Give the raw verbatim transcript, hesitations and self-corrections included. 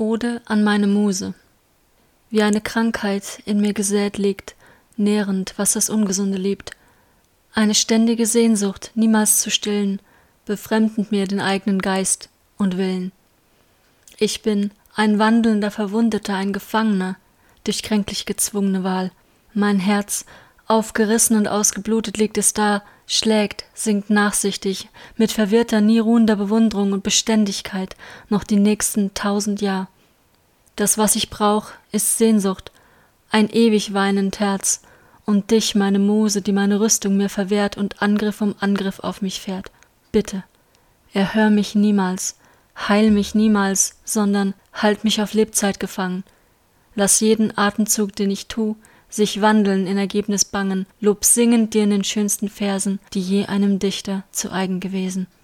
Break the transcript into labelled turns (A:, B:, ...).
A: Ode an meine Muse. Wie eine Krankheit in mir gesät liegt, nährend, was das Ungesunde liebt. Eine ständige Sehnsucht, niemals zu stillen, befremdend mir den eigenen Geist und Willen. Ich bin ein wandelnder Verwundeter, ein Gefangener, durch kränklich gezwungene Wahl. Mein Herz, aufgerissen und ausgeblutet liegt es da, schlägt, singt nachsichtig, mit verwirrter, nie ruhender Bewunderung und Beständigkeit noch die nächsten tausend Jahr. Das, was ich brauch, ist Sehnsucht, ein ewig weinend Herz, und dich, meine Muse, die meine Rüstung mir verwehrt und Angriff um Angriff auf mich fährt. Bitte, erhör mich niemals, heil mich niemals, sondern halt mich auf Lebzeit gefangen. Lass jeden Atemzug, den ich tu, sich wandeln in Ergebnis bangen, Lob singend dir in den schönsten Versen, die je einem Dichter zu eigen gewesen.